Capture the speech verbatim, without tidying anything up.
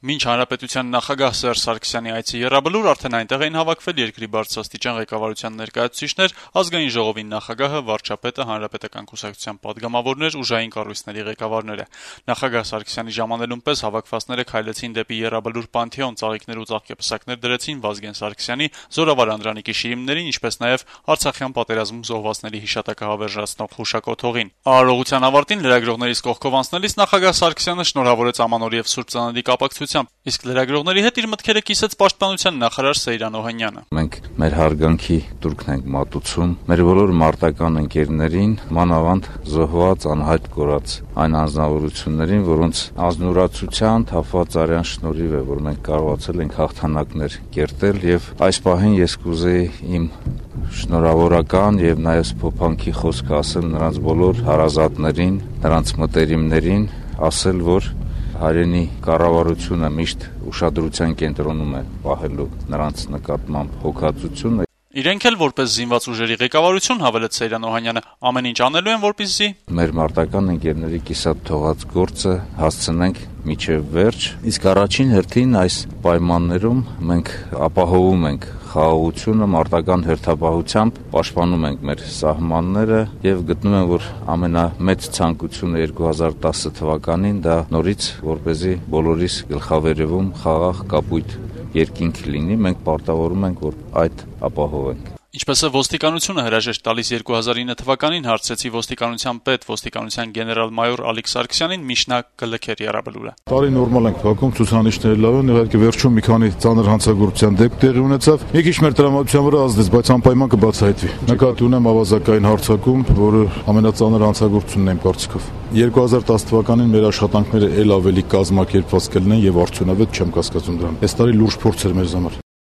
Մինչ հանրապետության նախագահ Սերժ Սարգսյանի այցի եռաբլուր արդեն այնտեղ էին հավաքվել երկրի բարձրաստիճան ղեկավարության ներկայացուցիչներ, ազգային ժողովի նախագահը, վարչապետը, հանրապետական կուսակցության պատգամավորներ, ուժային կառույցների ղեկավարները։ Նախագահ Սարգսյանի ժամանելուն պես հավաքվածները քայլեցին դեպի եռաբլուր Պանթեոն, ծաղիկներ ու ծաղկեպսակներ դրեցին Վազգեն Սարգսյանի, Զորավար Անդրանիկի շիրիմներին, ինչպես նաև Արցախյան պատերազմում զոհվածների հիշատակը հավերժացնող հուշակոթողին։ Արարողության ավարտին լրագրողներից կողքով անցնելիս նախագահ Սարգսյանը շնորհավորեց Ամանորի եւ Սուրբ Ծննդի կապակցությամբ, իսկ լրագրողների հետ իր մտքերը կիսեց պաշտպանության նախարար Սեյրան Օհանյանը։ Մենք մեր հարգանքի տուրքն ենք մատուցում մեր բոլոր մարտական ընկերներին, մանավանդ զոհված անհայտ կորած այն անձնավորություններին, որոնց ազնվորացության թափված արյան շնորհիվ է, որ մենք կարողացել ենք հաղթանակներ կերտել, եւ այս պահին ես կուզեի իմ շնորհավորական եւ նաեւ փոփանքի խոսք ասել նրանց բոլոր հարազատներին, նրանց մտերիմներին, ասել, որ հայրենի կառավարությունը միշտ ուշադրության կենտրոնում է պահելու նրանց նկատմամբ հոգացությունը։ Իրենք էլ որպես զինված ուժերի ղեկավարություն, հավելեց Սեյրան Օհանյանը, ամեն ինչ անելու են, որպեսզի մեր մարտական ընկերների կիսատ թողած գործը հասցնենք մինչև վերջ, իսկ առաջին հերթին այս պայմաններում մենք ապահովում ենք խաղաղությունը, մարտական հերթապահությամբ պաշտպանում ենք մեր սահմանները եւ գտնում եմ, որ ամենամեծ ցանկությունը երկու հազար տասը թվականին դա նորից որպեսզի բոլորիս գլխավերևում խաղաղ կապույտ երկինք լինի, մենք պարտավորում ենք, որ այդ ապահովենք։ Ինչպես է ոստիկանությունը հրաժեշտ տալիս երկու հազար ինը թվականին, հարցրեցի ոստիկանության պետ, ոստիկանության գեներալ-մայոր Ալիկ Սարգսյանին, միշտ նա կլքեր եռաբլուրը։ Տարի նորմալ ենք փակում, ցուցանիշները լավ են, իհարկե վերջում մի քանի ծանր հանցագործության դեպք տեղի ունեցավ։ Մի քիչ մեր տրամադրության վրա ազդեց, բայց անպայման կբացահայտվի։ Նկատի ունեմ ավազակային հարձակում, որը ամենածանր հանցագործությունն է իմ կարծիքով։ երկու հազար տասը թվականին մեր աշխատանքները ել ավելի կազմակերպված կլինեն եւ արդյունավետ չեմ կասկածում դրան։ Այս տարի լուրջ փորձ էր մեզ համար։